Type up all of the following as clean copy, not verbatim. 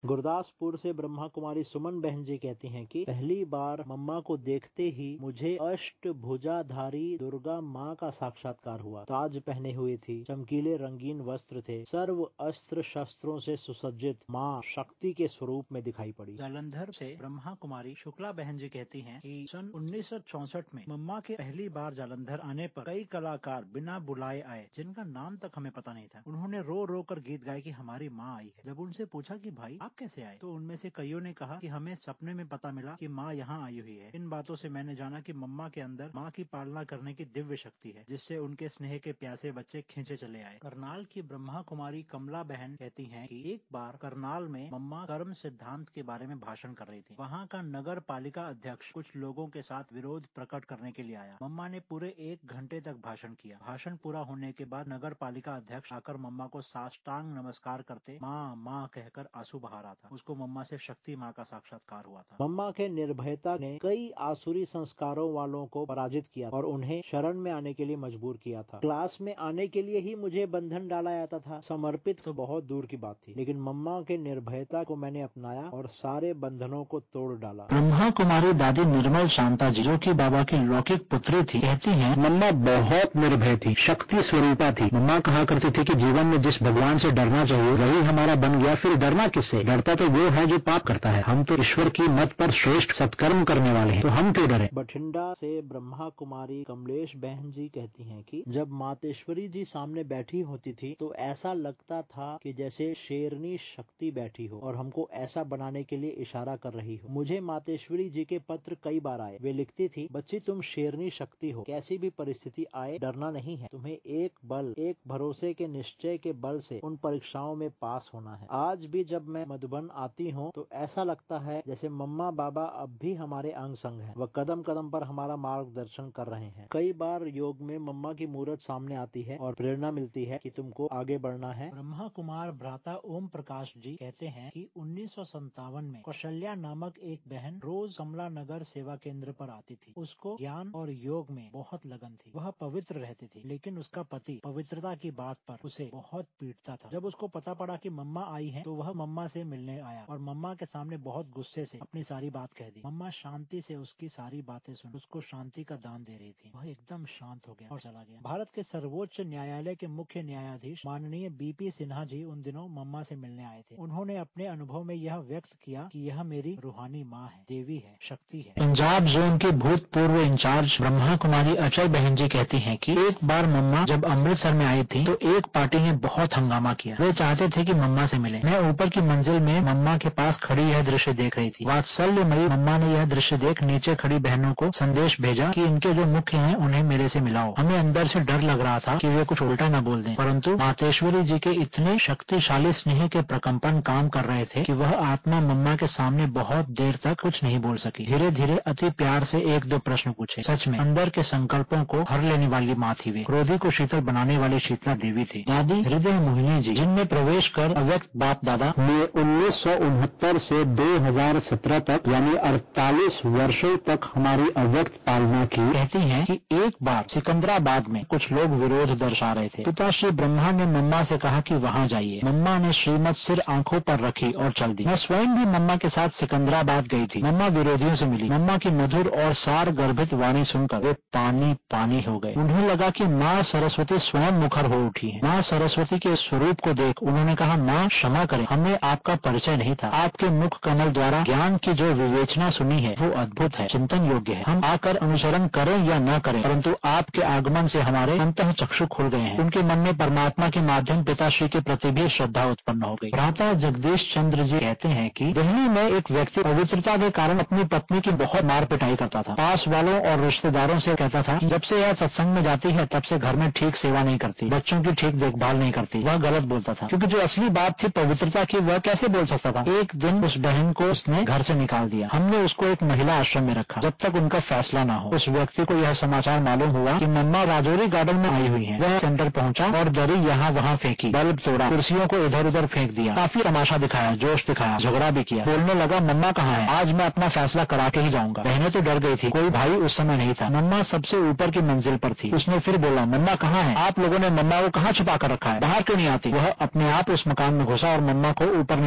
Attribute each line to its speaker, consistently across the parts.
Speaker 1: गुरदासपुर से ब्रह्मा कुमारी सुमन बहन जी कहती हैं कि पहली बार मम्मा को देखते ही मुझे अष्टभुजाधारी दुर्गा माँ का साक्षात्कार हुआ। ताज पहने हुई थी, चमकीले रंगीन वस्त्र थे, सर्व अस्त्र शस्त्रों से सुसज्जित माँ शक्ति के स्वरूप में दिखाई पड़ी। जालंधर से ब्रह्मा कुमारी शुक्ला बहन जी कहती हैं कि सन 1964 में मम्मा के पहली बार जालंधर आने पर कई कलाकार बिना बुलाए आए, जिनका नाम तक हमें पता नहीं था। उन्होंने रो रो कर गीत गाए कि हमारी माँ आई है। जब उनसे पूछा कि भाई आप कैसे आए, तो उनमें से कईयों ने कहा कि हमें सपने में पता मिला कि माँ यहाँ आई हुई है। इन बातों से मैंने जाना कि मम्मा के अंदर माँ की पालना करने की दिव्य शक्ति है, जिससे उनके स्नेह के प्यासे बच्चे खींचे चले आए। करनाल की ब्रह्मा कुमारी कमला बहन कहती हैं कि एक बार करनाल में मम्मा कर्म सिद्धांत के बारे में भाषण कर रही थी। वहाँ का नगर पालिका अध्यक्ष कुछ लोगों के साथ विरोध प्रकट करने के लिए आया। मम्मा ने पूरे 1 घंटे तक भाषण किया। भाषण पूरा होने के बाद नगर पालिका अध्यक्ष आकर मम्मा को साष्टांग नमस्कार करते माँ माँ कहकर आंसू बहा रहा था। उसको मम्मा से शक्ति माँ का साक्षात्कार हुआ था। मम्मा के निर्भयता ने कई आसुरी संस्कारों वालों को पराजित किया और उन्हें शरण में आने के लिए मजबूर किया था। क्लास में आने के लिए ही मुझे बंधन डाला जाता था। समर्पित तो बहुत दूर की बात थी, लेकिन मम्मा के निर्भयता को मैंने अपनाया और सारे बंधनों को तोड़ डाला।
Speaker 2: ब्रह्मा कुमारी दादी निर्मल शांता जी, जो कि बाबा की लौकिक पुत्री थी, कहती हैं, मम्मा बहुत निर्भय थी, शक्ति स्वरूपा थी। मम्मा कहा करती थी कि जीवन में जिस भगवान से डरना चाहिए वही हमारा बन गया, फिर डरना किससे? डरता तो वो है जो पाप करता है। हम तो ईश्वर की मत पर श्रेष्ठ सत्कर्म करने वाले हैं, तो हम क्यों डरे?
Speaker 1: बठिंडा से ब्रह्मा कुमारी कमलेश बहन जी कहती हैं कि जब मातेश्वरी जी सामने बैठी होती थी तो ऐसा लगता था कि जैसे शेरनी शक्ति बैठी हो और हमको ऐसा बनाने के लिए इशारा कर रही हो। मुझे मातेश्वरी जी के पत्र कई बार आए। वे लिखती थी, बच्ची तुम शेरनी शक्ति हो, कैसी भी परिस्थिति आए डरना नहीं है, तुम्हें एक भरोसे के निश्चय के बल से उन परीक्षाओं में पास होना है। आज भी जब मैं मधुबन आती हूँ तो ऐसा लगता है जैसे मम्मा बाबा अब भी हमारे अंग संग हैं। वह कदम कदम पर हमारा मार्गदर्शन कर रहे हैं। कई बार योग में मम्मा की मूर्त सामने आती है और प्रेरणा मिलती है कि तुमको आगे बढ़ना है।
Speaker 2: ब्रह्मा कुमार भ्राता ओम प्रकाश जी कहते हैं कि 1957 में कौशल्या नामक एक बहन रोज कमला नगर सेवा केंद्र पर आती थी। उसको ज्ञान और योग में बहुत लगन थी। वह पवित्र रहती थी, लेकिन उसका पति पवित्रता की बात पर उसे बहुत पीटता था। जब उसको पता पड़ा कि मम्मा आई है तो वह मम्मा से मिलने आया और मम्मा के सामने बहुत गुस्से से अपनी सारी बात कह दी। मम्मा शांति से उसकी सारी बातें सुन उसको शांति का दान दे रही थी। वह एकदम शांत हो गया और चला गया। भारत के सर्वोच्च न्यायालय के मुख्य न्यायाधीश माननीय BP सिन्हा जी उन दिनों मम्मा से मिलने आए थे। उन्होंने अपने अनुभव में यह व्यक्त किया कि यह मेरी रूहानी माँ है, देवी है, शक्ति है। पंजाब जोन के भूतपूर्व इंचार्ज ब्रह्मा कुमारी अचल बहन जी कहती हैं कि एक बार मम्मा जब अमृतसर में आई थी तो एक पार्टी ने बहुत हंगामा किया। वे चाहते थे कि मम्मा से मिले। मैं ऊपर की मंजिल में मम्मा के पास खड़ी यह दृश्य देख रही थी। वात्सल्यमयी मम्मा ने यह दृश्य देख नीचे खड़ी बहनों को संदेश भेजा कि इनके जो मुख्य हैं उन्हें मेरे से मिलाओ। हमें अंदर से डर लग रहा था कि वे कुछ उल्टा न बोल दें, परंतु मातेश्वरी जी के इतने शक्तिशाली स्नेह के प्रकंपन काम कर रहे थे कि वह आत्मा मम्मा के सामने बहुत देर तक कुछ नहीं बोल सकी। धीरे धीरे अति प्यार से 1-2 प्रश्न पूछे। सच में अंदर के संकल्पों को हर लेने वाली माँ थी। वे क्रोधी को शीतल बनाने वाली शीतला देवी थी। दादी हृदय मोहिनी जी, जिनमें प्रवेश कर अव्यक्त बाप दादा ने 1969 से 2017 तक यानी 48 वर्षों तक हमारी अव्यक्त पालना की, कहती हैं कि एक बार सिकंदराबाद में कुछ लोग विरोध दर्शा रहे थे। पिता श्री ब्रह्मा ने मम्मा से कहा कि वहाँ जाइए। मम्मा ने श्रीमत सिर आंखों पर रखी और चल दी। मैं स्वयं भी मम्मा के साथ सिकंदराबाद गई थी। मम्मा विरोधियों से मिली। मम्मा की मधुर और सार गर्भित वाणी सुनकर वे पानी पानी हो गए। उन्हें लगा कि माँ सरस्वती स्वयं मुखर हो उठी है। माँ सरस्वती के स्वरूप को देख उन्होंने कहा, माँ क्षमा करें, हमें आपका परिचय नहीं था। आपके मुख कमल द्वारा ज्ञान की जो विवेचना सुनी है वो अद्भुत है, चिंतन योग्य है। हम आकर अनुसरण करें या न करें, परंतु आपके आगमन से हमारे अंतः चक्षु खुल गए हैं। उनके मन में परमात्मा के माध्यम पिताश्री के प्रति भी श्रद्धा उत्पन्न हो गई। भ्राता जगदीश चंद्र जी कहते हैं कि दिल्ली में एक व्यक्ति पवित्रता के कारण अपनी पत्नी की बहुत मार पिटाई करता था। पास वालों और रिश्तेदारों से कहता था कि जब से यह सत्संग में जाती है तब से घर में ठीक सेवा नहीं करती, बच्चों की ठीक देखभाल नहीं करती। वह गलत बोलता था, क्योंकि जो असली बात थी पवित्रता की वह कैसे बोल सकता था। एक दिन उस बहन को उसने घर से निकाल दिया। हमने उसको एक महिला आश्रम में रखा जब तक उनका फैसला न हो। उस व्यक्ति को यह समाचार मालूम हुआ कि मम्मा राजौरी गार्डन में आई हुई है। वह सेंटर पहुंचा और दरी यहाँ वहाँ फेंकी, बल्ब तोड़ा, कुर्सियों को इधर उधर फेंक दिया, काफी तमाशा दिखाया, जोश दिखाया, झगड़ा भी किया। बोलने लगा, मम्मा कहाँ है, आज मैं अपना फैसला करा के ही जाऊंगा। बहनें तो डर गई थी, कोई भाई उस समय नहीं था। मम्मा सबसे ऊपर की मंजिल पर थी। उसने फिर बोला, मम्मा कहाँ है, आप लोगों ने मम्मा को कहाँ छुपा कर रखा है, बाहर क्यों नहीं आती। वह अपने आप उस मकान में घुसा और मम्मा को ऊपर नीचे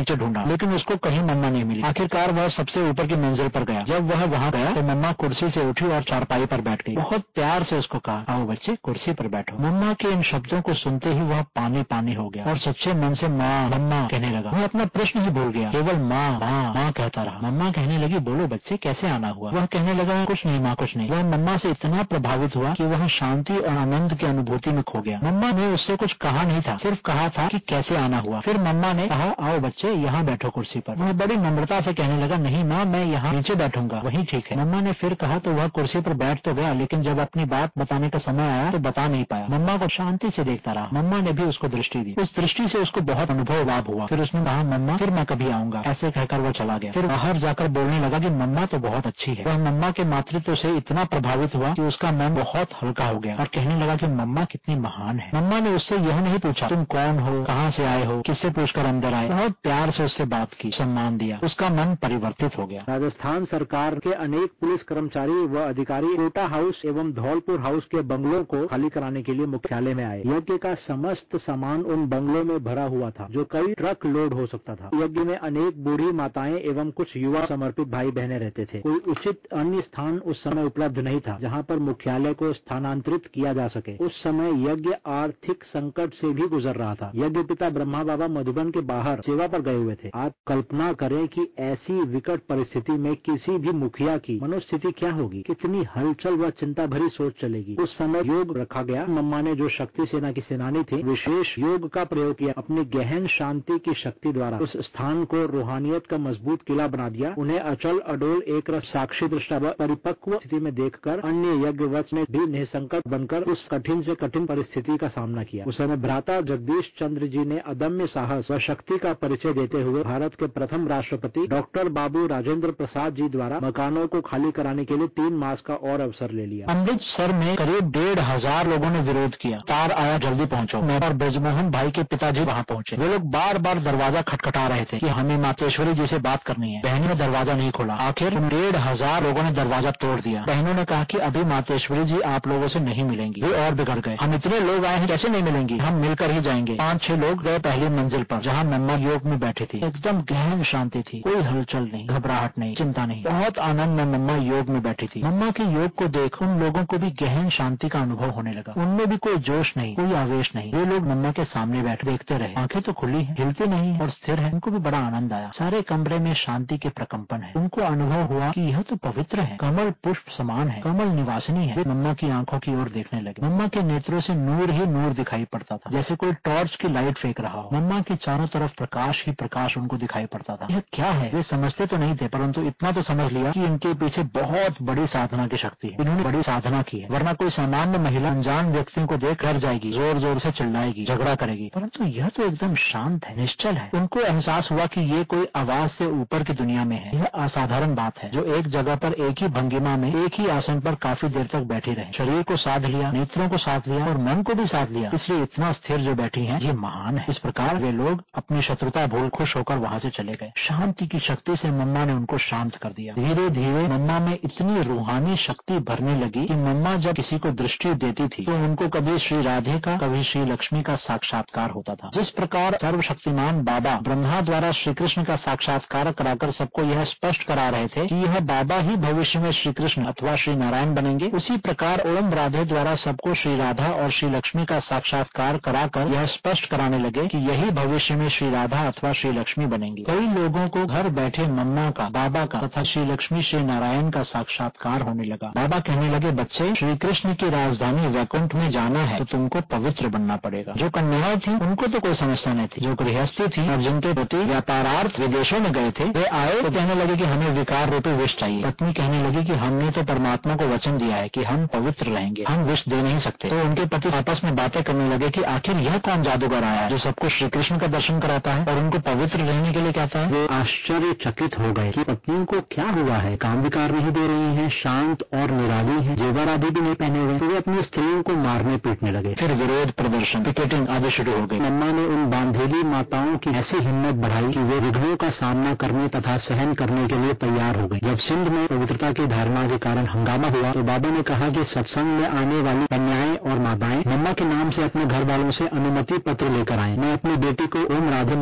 Speaker 2: नीचे ढूंढा, लेकिन उसको कहीं मम्मा नहीं मिली। आखिरकार वह सबसे ऊपर की मंजिल पर गया। जब वह वहां गया तो मम्मा कुर्सी से उठी और चारपाई पर बैठ गई। बहुत प्यार से उसको कहा, आओ बच्चे कुर्सी पर बैठो। मम्मा के इन शब्दों को सुनते ही वह पानी पानी हो गया और सच्चे मन से माँ मम्मा कहने लगा। वह अपना प्रश्न ही भूल गया, केवल माँ माँ माँ कहता रहा। मम्मा कहने लगी, बोलो बच्चे कैसे आना हुआ? वह कहने लगा, कुछ नहीं माँ कुछ नहीं। वह मम्मा से इतना प्रभावित हुआ कि वह शांति और आनंद की अनुभूति में खो गया। मम्मा ने उससे कुछ कहा नहीं था, सिर्फ कहा था कि कैसे आना हुआ। फिर मम्मा ने कहा, आओ बच्चे यहाँ बैठो कुर्सी पर। वह बड़ी नम्रता से कहने लगा, नहीं माँ मैं यहाँ नीचे बैठूंगा, वही ठीक है। मम्मा ने फिर कहा तो वह कुर्सी पर बैठ तो गया, लेकिन जब अपनी बात बताने का समय आया तो बता नहीं पाया। मम्मा को शांति से देखता रहा। मम्मा ने भी उसको दृष्टि दी। उस दृष्टि से उसको बहुत अनुभव लाभ हुआ। फिर उसने कहा, मम्मा फिर मैं कभी आऊंगा, ऐसे कहकर वो चला गया। फिर बाहर जाकर बोलने लगा कि मम्मा तो बहुत अच्छी है। वह मम्मा के मातृत्व से इतना प्रभावित हुआ कि उसका मन बहुत हल्का हो गया और कहने लगा कि मम्मा कितनी महान है। मम्मा ने उससे यह नहीं पूछा तुम कौन हो, कहाँ से आए हो, किससे पूछकर अंदर आए। बहुत प्यार से उससे बात की, सम्मान दिया। उसका मन परिवर्तित हो गया।
Speaker 1: राजस्थान सरकार के अनेक पुलिस कर्मचारी व अधिकारी कोटा हाउस एवं धौलपुर हाउस के बंगलों को खाली कराने के लिए मुख्यालय में आए। यज्ञ का समस्त सामान उन बंगलों में भरा हुआ था, जो कई ट्रक लोड हो सकता था। यज्ञ में अनेक बूढ़ी माताएं एवं कुछ युवा समर्पित भाई बहनें रहते थे। कोई उचित अन्य स्थान उस समय उपलब्ध नहीं था जहां पर मुख्यालय को स्थानांतरित किया जा सके। उस समय यज्ञ आर्थिक संकट से भी गुजर रहा था। यज्ञ पिता ब्रह्मा बाबा मधुबन के बाहर सेवा पर गए हुए थे। आप कल्पना करें कि ऐसी विकट परिस्थिति में किसी भी मुखिया की मनोस्थिति क्या होगी, कितनी हलचल व चिंता भरी सोच चलेगी। उस समय योग रखा गया। मम्मा ने, जो शक्ति सेना की सेनानी थी, विशेष योग का प्रयोग किया। अपनी गहन शांति की शक्ति द्वारा उस स्थान को रूहानियत का मजबूत किला बना दिया। उन्हें अचल अडोल एक रस साक्षी दृष्टा परिपक्व स्थिति में देखकर अन्य यज्ञवत्स ने भी निसंकल्प बनकर उस कठिन से कठिन परिस्थिति का सामना किया। उस समय भ्राता जगदीश चंद्र जी ने अदम्य साहस व शक्ति का परिचय देते हुए भारत के प्रथम राष्ट्रपति डॉक्टर बाबू राजेंद्र प्रसाद जी द्वारा मकानों को खाली कराने के लिए 3 मास का और अवसर ले लिया।
Speaker 2: अमृतसर में करीब 1,500 लोगों ने विरोध किया। तार आया जल्दी पहुंचो। मैं और ब्रजमोहन भाई के पिताजी वहां पहुंचे। वे लोग बार बार दरवाजा खटखटा रहे थे कि हमें मातेश्वरी जी से बात करनी है। बहनों ने दरवाजा नहीं खोला। आखिर 1,500 लोगों ने दरवाजा तोड़ दिया। बहनों ने कहा कि अभी मातेश्वरी जी आप लोगों से नहीं मिलेंगी। वे और बिगड़ गए। हम इतने लोग आए हैं, कैसे नहीं मिलेंगी, हम मिलकर ही जाएंगे। 5-6 लोग गए पहली मंजिल पर, जहां मम्मा योग में बैठी थी। एकदम गहन शांति थी, कोई हलचल नहीं, घबराहट नहीं, चिंता नहीं। बहुत आनंद में मम्मा योग में बैठी थी। मम्मा के योग को देख उन लोगों को भी गहन शांति का अनुभव होने लगा। उनमें भी कोई जोश नहीं, कोई आवेश नहीं। वे लोग मम्मा के सामने बैठ देखते रहे। आंखें तो खुली हैं, हिलती नहीं और स्थिर है। उनको भी बड़ा आनंद आया। सारे कमरे में शांति के प्रकंपन है। उनको अनुभव हुआ कि यह तो पवित्र है, कमल पुष्प समान है, कमल निवासिनी है। वे मम्मा की आंखों की ओर देखने लगे। मम्मा के नेत्रों से नूर ही नूर दिखाई पड़ता था, जैसे कोई टॉर्च की लाइट फेंक रहा हो। मम्मा की चारों तरफ प्रकाश ही प्रकाश उनको दिखाई पड़ता था। यह क्या है वे समझते तो नहीं थे, परंतु इतना तो समझ लिया कि इनके पीछे बहुत बड़ी साधना की शक्ति है। इन्होंने बड़ी साधना की है, वरना कोई सामान्य महिला अनजान व्यक्तियों को देख डर जाएगी, जोर जोर से चिल्लाएगी, झगड़ा करेगी। परंतु यह तो एकदम शांत है, निश्चल है। उनको एहसास हुआ कि ये कोई आवाज से ऊपर की दुनिया में है। यह असाधारण बात है, जो एक जगह पर एक ही भंगिमा में एक ही आसन पर काफी देर तक बैठी रहे। शरीर को साध लिया, नेत्रों को साध लिया और मन को भी साध लिया, इसलिए इतना स्थिर जो बैठी है, ये महान है। इस प्रकार वे लोग अपनी शत्रुता भूल खुश होकर वहां से चले गए। शांति की शक्ति से मम्मा ने उनको शांत कर दिया। धीरे धीरे मम्मा में इतनी रूहानी शक्ति भरने लगी कि मम्मा जब किसी को दृष्टि देती थी तो उनको कभी श्री राधे का, कभी श्री लक्ष्मी का साक्षात्कार होता था। जिस प्रकार सर्वशक्तिमान बाबा ब्रह्मा द्वारा श्री कृष्ण का साक्षात्कार कराकर सबको यह स्पष्ट करा रहे थे कि यह बाबा ही भविष्य में श्री कृष्ण अथवा श्री नारायण बनेंगे, उसी प्रकार ओम राधे द्वारा सबको श्री राधा और श्री लक्ष्मी का साक्षात्कार कराकर यह स्पष्ट कराने लगे कि यही भविष्य में श्री राधा अथवा श्री लक्ष्मी बनेंगी। कई लोगों को घर बैठे मम्मा का, बाबा का तथा श्री लक्ष्मी श्री नारायण का साक्षात्कार होने लगा। बाबा कहने लगे, बच्चे श्री कृष्ण की राजधानी वैकुंठ में जाना है तो तुमको पवित्र बनना पड़ेगा। जो कन्याएं थी उनको तो कोई समस्या नहीं थी, जो गृहस्थी थी और जिनके पति व्यापारार्थ विदेशों में गए थे, वे आए तो कहने लगे कि हमें विकार रूपी विष चाहिए। पत्नी कहने लगी कि हमने तो परमात्मा को वचन दिया है कि हम पवित्र रहेंगे, हम विष दे नहीं सकते। तो उनके पति आपस में बातें करने लगे कि आखिर यह कौन जादूगर आया है जो सबको श्री कृष्ण का दर्शन कराता है और उनको पवित्र रहने के लिए कहता है।
Speaker 1: वे आश्चर्यचकित हो गए कि पत्नियों को क्या हुआ है, काम विकार नहीं दे रही हैं, शांत और निराली हैं, जेवर आदि भी नहीं पहने हुए। तो वे अपनी स्त्रियों को मारने पीटने लगे। फिर विरोध प्रदर्शन, पिकेटिंग आदि शुरू हो गई। मम्मा ने उन बांधेली माताओं की ऐसी हिम्मत बढ़ाई कि वे विघ्नों का सामना करने तथा सहन करने के लिए तैयार हो गई। जब सिंध में पवित्रता की धारणा के कारण हंगामा हुआ तो बाबा ने कहा कि सत्संग में आने वाली कन्याएं और माताएं मम्मा के नाम से अपने घर वालों से अनुमति पत्र लेकर आएं। मैं अपनी बेटी को ओम राधे माता के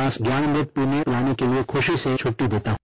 Speaker 3: पास ज्ञानामृत पीने लाने के लिए खुशी से छुट्टी देता हूँ।